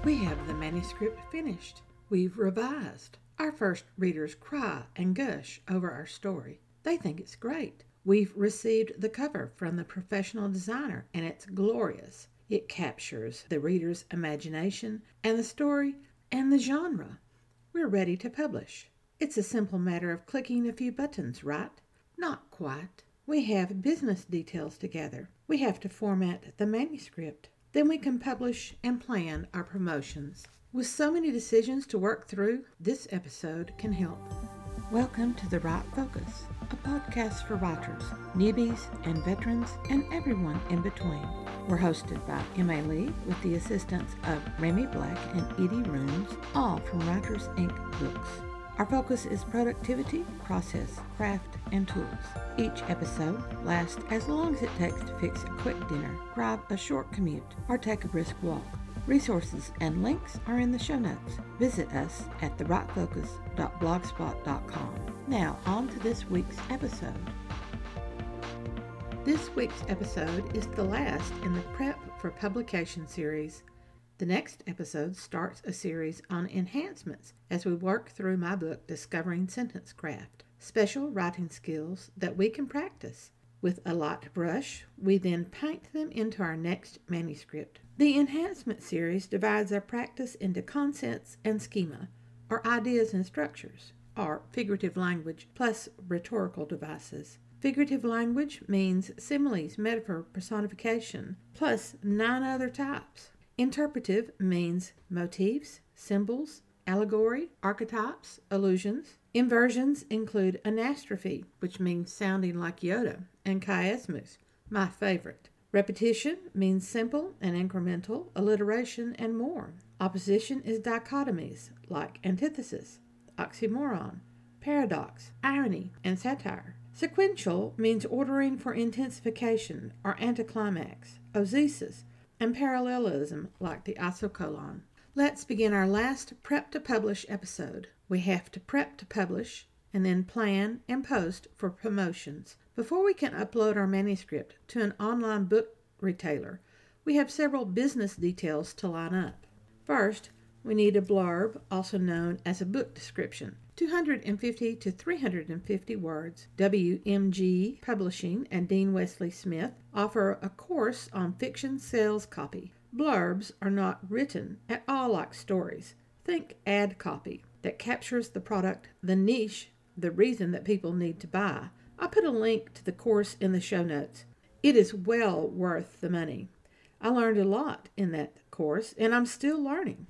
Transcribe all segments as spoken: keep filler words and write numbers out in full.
We have the manuscript finished. We've revised. Our first readers cry and gush over our story. They think it's great. We've received the cover from the professional designer, and it's glorious. It captures the reader's imagination and the story and the genre. We're ready to publish. It's a simple matter of clicking a few buttons, right? Not quite. We have business details to gather. We have to format the manuscript. Then we can publish and plan our promotions. With so many decisions to work through, this episode can help. Welcome to The Right Focus, a podcast for writers, newbies and veterans, and everyone in between. We're hosted by Emma Lee with the assistance of Remy Black and Edie Runes, all from Writers Incorporated books. Our focus is productivity, process, craft, and tools. Each episode lasts as long as it takes to fix a quick dinner, grab a short commute, or take a brisk walk. Resources and links are in the show notes. Visit us at the right focus dot blogspot dot com. Now, on to this week's episode. This week's episode is the last in the Prep for Publication series. The next episode starts a series on enhancements as we work through my book, Discovering Sentence Craft, special writing skills that we can practice. With a light brush, we then paint them into our next manuscript. The enhancement series divides our practice into concepts and schema, or ideas and structures, or figurative language plus rhetorical devices. Figurative language means similes, metaphor, personification, plus nine other types. Interpretive means motifs, symbols, allegory, archetypes, allusions. Inversions include anastrophe, which means sounding like Yoda, and chiasmus, my favorite. Repetition means simple and incremental, alliteration, and more. Opposition is dichotomies, like antithesis, oxymoron, paradox, irony, and satire. Sequential means ordering for intensification or anticlimax, oesis, and parallelism like the isocolon. Let's begin our last Prep to Publish episode. We have to prep to publish and then plan and post for promotions. Before we can upload our manuscript to an online book retailer, we have several business details to line up. First, we need a blurb, also known as a book description. two hundred fifty to three hundred fifty words. W M G Publishing and Dean Wesley Smith offer a course on fiction sales copy. Blurbs are not written at all like stories. Think ad copy that captures the product, the niche, the reason that people need to buy. I'll put a link to the course in the show notes. It is well worth the money. I learned a lot in that course, and I'm still learning.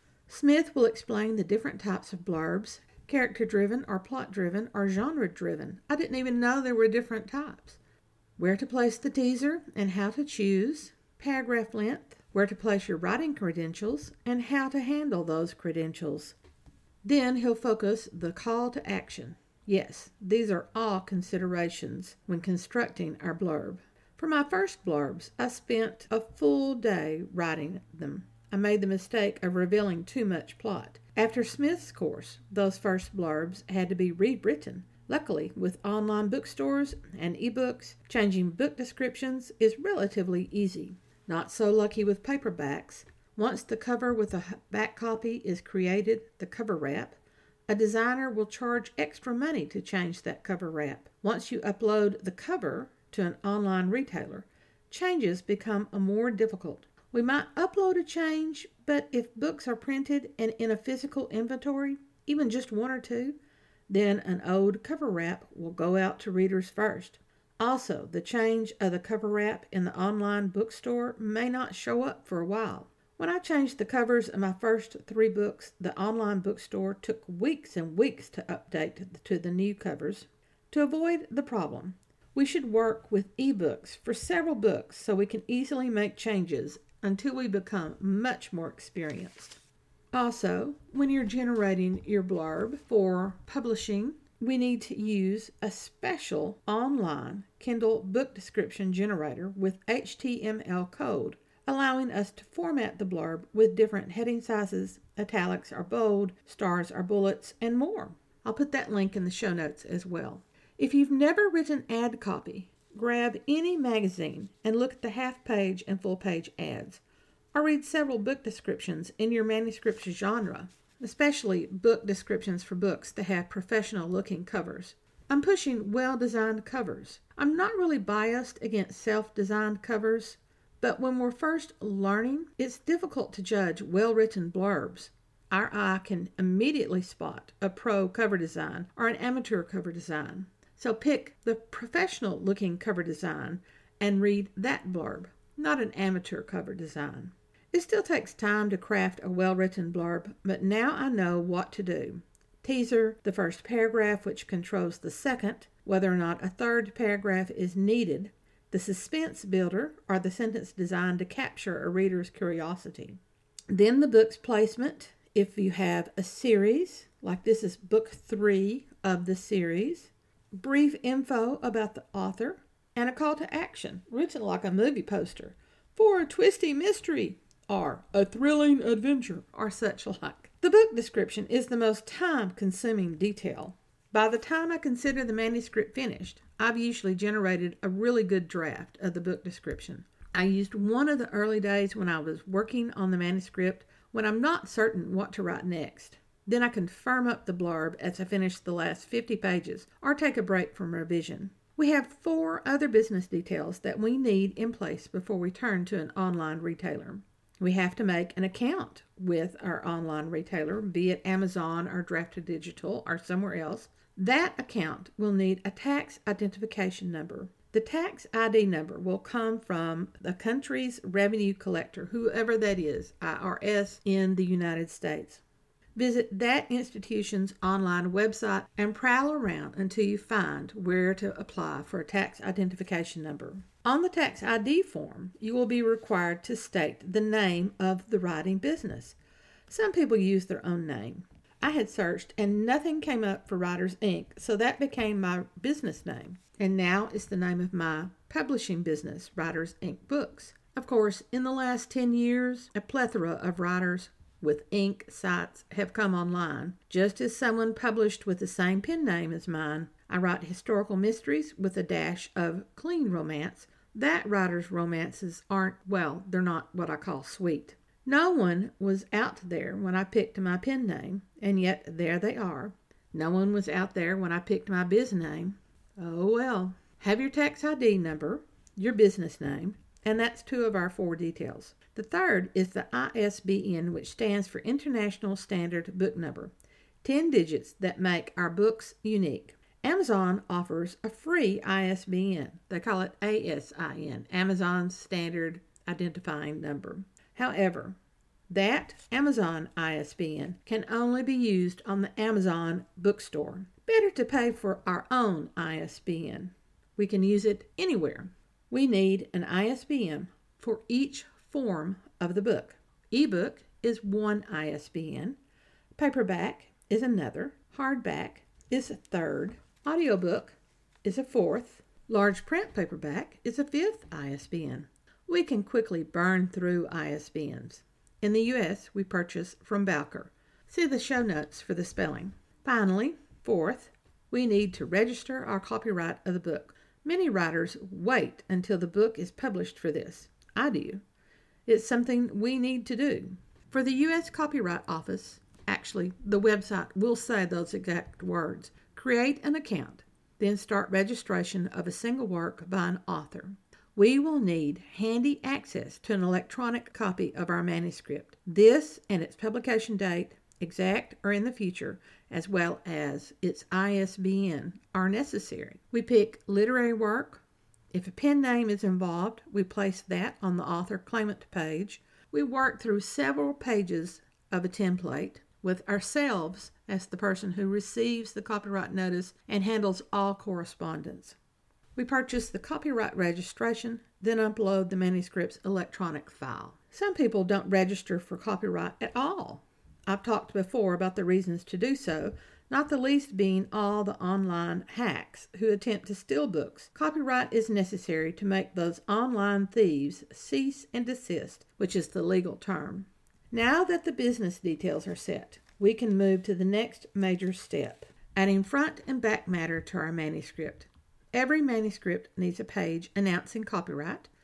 Smith will explain the different types of blurbs, character-driven or plot-driven or genre-driven. I didn't even know there were different types. Where to place the teaser and how to choose, paragraph length, where to place your writing credentials, and how to handle those credentials. Then he'll focus the call to action. Yes, these are all considerations when constructing our blurb. For my first blurbs, I spent a full day writing them. I made the mistake of revealing too much plot. After Smith's course, those first blurbs had to be rewritten. Luckily, with online bookstores and ebooks, changing book descriptions is relatively easy. Not so lucky with paperbacks. Once the cover with a back copy is created, the cover wrap, a designer will charge extra money to change that cover wrap. Once you upload the cover to an online retailer, changes become more difficult. We might upload a change, but if books are printed and in a physical inventory, even just one or two, then an old cover wrap will go out to readers first. Also, the change of the cover wrap in the online bookstore may not show up for a while. When I changed the covers of my first three books, the online bookstore took weeks and weeks to update to the new covers. To avoid the problem, we should work with ebooks for several books so we can easily make changes until we become much more experienced. Also, when you're generating your blurb for publishing, we need to use a special online Kindle book description generator with H T M L code, allowing us to format the blurb with different heading sizes, italics or bold, stars or bullets, and more. I'll put that link in the show notes as well. If you've never written ad copy, grab any magazine and look at the half-page and full-page ads, or read several book descriptions in your manuscript's genre, especially book descriptions for books that have professional-looking covers. I'm pushing well-designed covers. I'm not really biased against self-designed covers, but when we're first learning, it's difficult to judge well-written blurbs. Our eye can immediately spot a pro cover design or an amateur cover design. So pick the professional-looking cover design and read that blurb, not an amateur cover design. It still takes time to craft a well-written blurb, but now I know what to do. Teaser, the first paragraph, which controls the second, whether or not a third paragraph is needed, the suspense builder, or the sentence designed to capture a reader's curiosity. Then the book's placement, if you have a series, like this is book three of the series, brief info about the author, and a call to action, written like a movie poster, for a twisty mystery, or a thrilling adventure, or such like. The book description is the most time-consuming detail. By the time I consider the manuscript finished, I've usually generated a really good draft of the book description. I used one of the early days when I was working on the manuscript when I'm not certain what to write next. Then I can firm up the blurb as I finish the last fifty pages or take a break from revision. We have four other business details that we need in place before we turn to an online retailer. We have to make an account with our online retailer, be it Amazon or Drafted Digital or somewhere else. That account will need a tax identification number. The tax I D number will come from the country's revenue collector, whoever that is, I R S in the United States. Visit that institution's online website and prowl around until you find where to apply for a tax identification number. On the tax I D form, you will be required to state the name of the writing business. Some people use their own name. I had searched and nothing came up for Writers Incorporated, so that became my business name. And now it's the name of my publishing business, Writers Incorporated Books. Of course, in the last ten years, a plethora of writers with ink sites have come online. Just as someone published with the same pen name as mine, I write historical mysteries with a dash of clean romance. That writer's romances aren't, well, they're not what I call sweet. No one was out there when I picked my pen name, and yet there they are. No one was out there when I picked my biz name. Oh well. Have your tax I D number, your business name, and that's two of our four details. The third is the I S B N, which stands for International Standard Book Number, ten digits that make our books unique. Amazon offers a free I S B N. They call it A S I N, Amazon Standard Identifying Number. However, that Amazon I S B N can only be used on the Amazon bookstore. Better to pay for our own I S B N. We can use it anywhere. We need an I S B N for each form of the book. Ebook is one I S B N. Paperback is another. Hardback is a third. Audiobook is a fourth. Large print paperback is a fifth I S B N. We can quickly burn through I S B Ns. In the U S, we purchase from Bowker. See the show notes for the spelling. Finally, fourth, we need to register our copyright of the book. Many writers wait until the book is published for this. I do. It's something we need to do. For the U S Copyright Office, actually, the website will say those exact words. Create an account, then start registration of a single work by an author. We will need handy access to an electronic copy of our manuscript. This and its publication date, exact or in the future, as well as its I S B N, are necessary. We pick literary work. If a pen name is involved, we place that on the author claimant page. We work through several pages of a template with ourselves as the person who receives the copyright notice and handles all correspondence. We purchase the copyright registration, then upload the manuscript's electronic file. Some people don't register for copyright at all. I've talked before about the reasons to do so, not the least being all the online hacks who attempt to steal books. Copyright is necessary to make those online thieves cease and desist, which is the legal term. Now that the business details are set, we can move to the next major step, adding front and back matter to our manuscript. Every manuscript needs a page announcing copyright,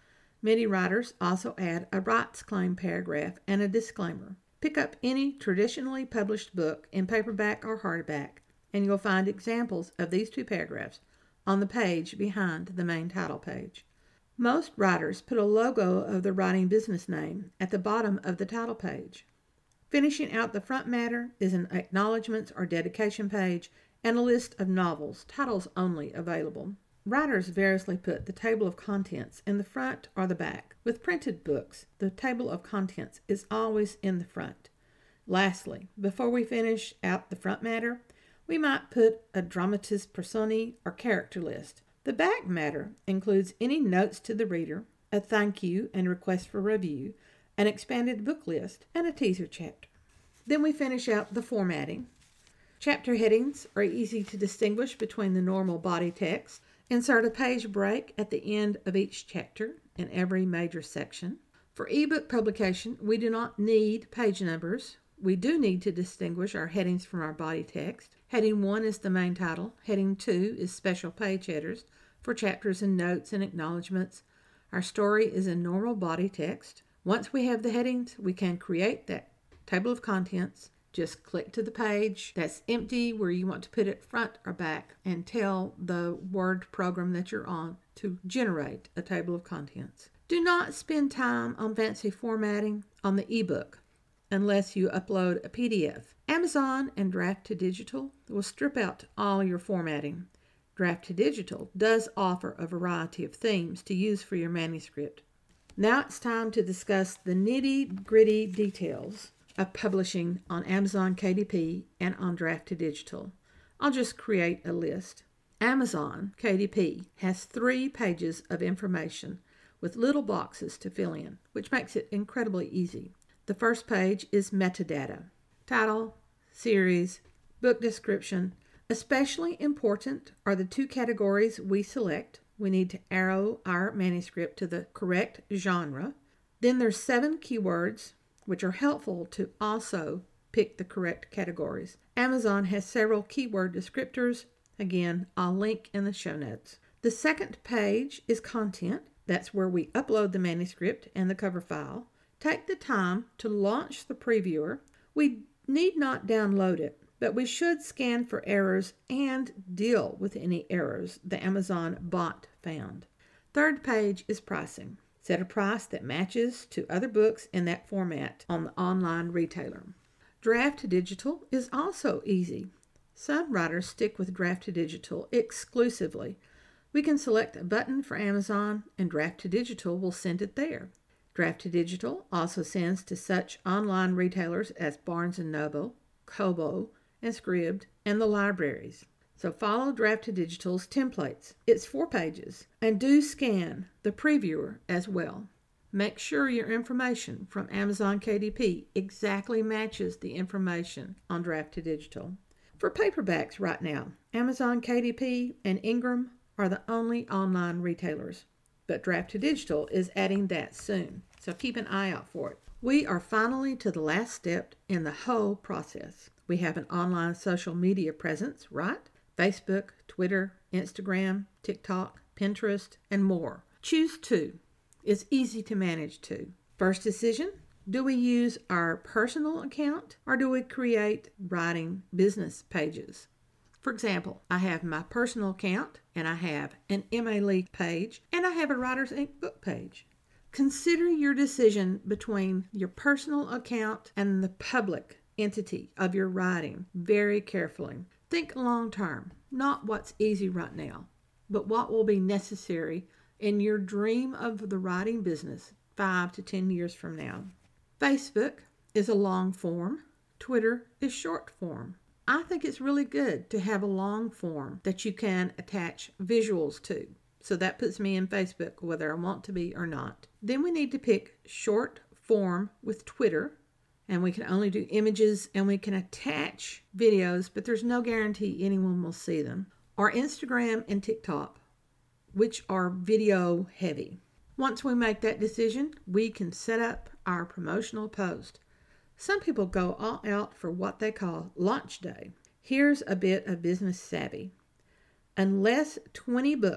Many writers also add a rights claim paragraph and a disclaimer. Pick up any traditionally published book in paperback or hardback, and you'll find examples of these two paragraphs on the page behind the main title page. Most writers put a logo of the writing business name at the bottom of the title page. Finishing out the front matter is an acknowledgments or dedication page and a list of novels, titles only, available. Writers variously put the table of contents in the front or the back. With printed books, the table of contents is always in the front. Lastly, before we finish out the front matter, we might put a dramatis personae or character list. The back matter includes any notes to the reader, a thank you and request for review, an expanded book list, and a teaser chapter. Then we finish out the formatting. Chapter headings are easy to distinguish between the normal body text. Insert a page break at the end of each chapter in every major section. For ebook publication, we do not need page numbers. We do need to distinguish our headings from our body text. Heading one is the main title. Heading two is special page headers for chapters and notes and acknowledgments. Our story is in normal body text. Once we have the headings, we can create that table of contents. Just click to the page that's empty where you want to put it front or back and tell the Word program that you're on to generate a table of contents. Do not spend time on fancy formatting on the ebook unless you upload a P D F. Amazon and Draft to Digital will strip out all your formatting. Draft to Digital does offer a variety of themes to use for your manuscript. Now it's time to discuss the nitty-gritty details of publishing on Amazon K D P and on Draft to Digital. I'll just create a list. Amazon K D P has three pages of information with little boxes to fill in, which makes it incredibly easy. The first page is metadata. Title, series, book description. Especially important are the two categories we select. We need to arrow our manuscript to the correct genre. Then there's seven keywords, which are helpful to also pick the correct categories. Amazon has several keyword descriptors. Again, I'll link in the show notes. The second page is content. That's where we upload the manuscript and the cover file. Take the time to launch the previewer. We need not download it, but we should scan for errors and deal with any errors the Amazon bot found. Third page is pricing. Set a price that matches to other books in that format on the online retailer. Draft to Digital is also easy. Some writers stick with Draft to Digital exclusively. We can select a button for Amazon and Draft to Digital will send it there. Draft to Digital also sends to such online retailers as Barnes and Noble, Kobo, and Scribd, and the libraries. So follow Draft to Digital's templates. It's four pages. And do scan the previewer as well. Make sure your information from Amazon K D P exactly matches the information on Draft to Digital. For paperbacks right now, Amazon K D P and Ingram are the only online retailers. But Draft to Digital is adding that soon. So keep an eye out for it. We are finally to the last step in the whole process. We have an online social media presence, right? Facebook, Twitter, Instagram, TikTok, Pinterest, and more. Choose two. It's easy to manage two. First decision, do we use our personal account or do we create writing business pages? For example, I have my personal account and I have an M A League page and I have a Writers Ink book page. Consider your decision between your personal account and the public entity of your writing very carefully. Think long term, not what's easy right now, but what will be necessary in your dream of the writing business five to ten years from now. Facebook is a long form. Twitter is short form. I think it's really good to have a long form that you can attach visuals to. So that puts me in Facebook whether I want to be or not. Then we need to pick short form with Twitter. And we can only do images and we can attach videos, but there's no guarantee anyone will see them. Or Instagram and TikTok, which are video heavy. Once we make that decision, we can set up our promotional post. Some people go all out for what they call launch day. Here's a bit of business savvy. Unless twenty books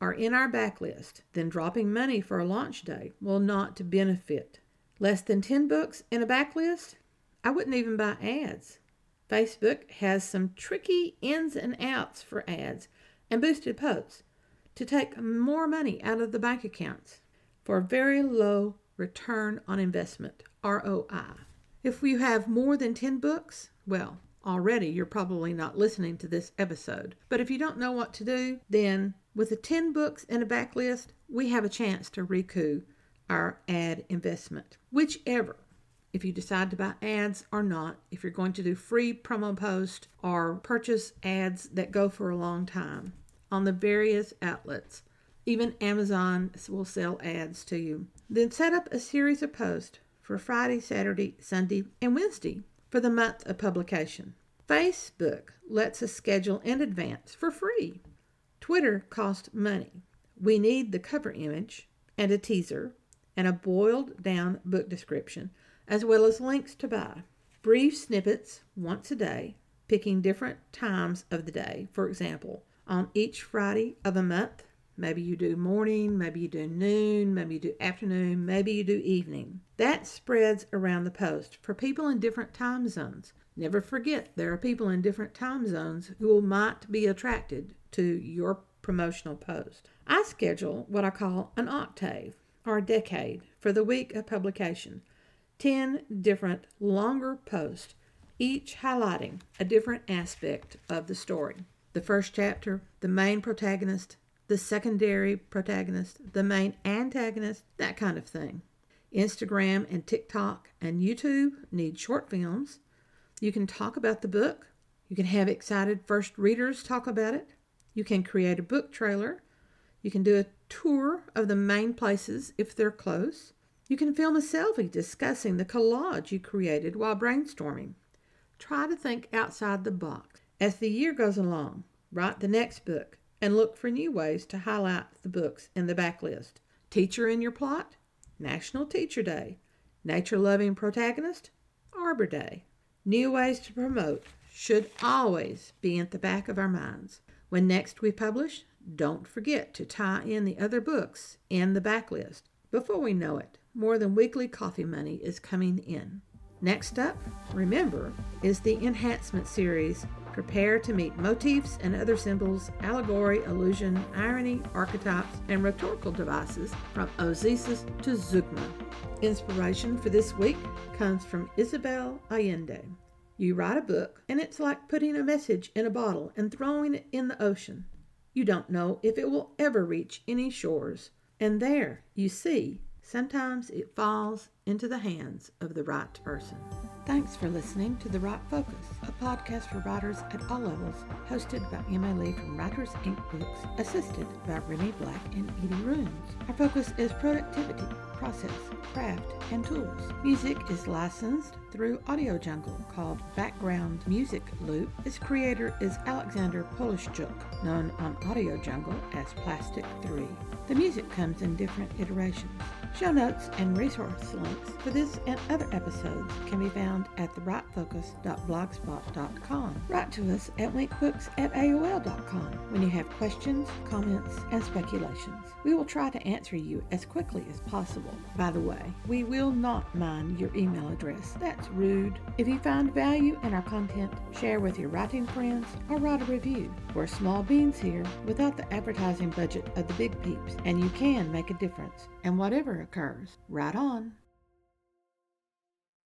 are in our backlist, then dropping money for a launch day will not benefit. Less than ten books in a backlist? I wouldn't even buy ads. Facebook has some tricky ins and outs for ads and boosted posts to take more money out of the bank accounts for a very low return on investment, R O I. If you have more than ten books, well, already you're probably not listening to this episode. But if you don't know what to do, then with the ten books in a backlist, we have a chance to recoup our ad investment. Whichever, if you decide to buy ads or not, if you're going to do free promo posts or purchase ads that go for a long time on the various outlets. Even Amazon will sell ads to you. Then set up a series of posts for Friday, Saturday, Sunday, and Wednesday for the month of publication. Facebook lets us schedule in advance for free. Twitter costs money. We need the cover image and a teaser and a boiled down book description, as well as links to buy. Brief snippets once a day, picking different times of the day. For example, on each Friday of a month, maybe you do morning, maybe you do noon, maybe you do afternoon, maybe you do evening. That spreads around the post for people in different time zones. Never forget, there are people in different time zones who might be attracted to your promotional post. I schedule what I call an octave or a decade for the week of publication. Ten different longer posts, each highlighting a different aspect of the story. The first chapter, the main protagonist, the secondary protagonist, the main antagonist, that kind of thing. Instagram and TikTok and YouTube need short films. You can talk about the book. You can have excited first readers talk about it. You can create a book trailer. You can do a tour of the main places if they're close. You can film a selfie discussing the collage you created while brainstorming. Try to think outside the box. As the year goes along, write the next book and look for new ways to highlight the books in the backlist. Teacher in your plot? National Teacher Day. Nature-loving protagonist? Arbor Day. New ways to promote should always be at the back of our minds. When next we publish, don't forget to tie in the other books in the backlist. Before we know it, more than weekly coffee money is coming in. Next up, remember, is the Enhancement series. Prepare to meet motifs and other symbols, allegory, allusion, irony, archetypes, and rhetorical devices from Ozisis to Zeugma. Inspiration for this week comes from Isabel Allende. You write a book, and it's like putting a message in a bottle and throwing it in the ocean. You don't know if it will ever reach any shores. And there, you see, sometimes it falls into the hands of the right person. Thanks for listening to The Right Focus, a podcast for writers at all levels, hosted by Emma Lee from Writers Incorporated Books, assisted by Renee Black and Edie Runes. Our focus is productivity, process, craft, and tools. Music is licensed through Audio Jungle, called Background Music Loop. Its creator is Alexander Polishchuk, known on Audio Jungle as Plastic three. The music comes in different iterations. Show notes and resource links for this and other episodes can be found at the right focus dot blogspot dot com. Write to us at winkbooks at A O L dot com when you have questions, comments, and speculations. We will try to answer you as quickly as possible. By the way, we will not mind your email address. That's rude. If you find value in our content, share with your writing friends or write a review. We're small beans here without the advertising budget of the big peeps, and you can make a difference. And whatever occurs, write on.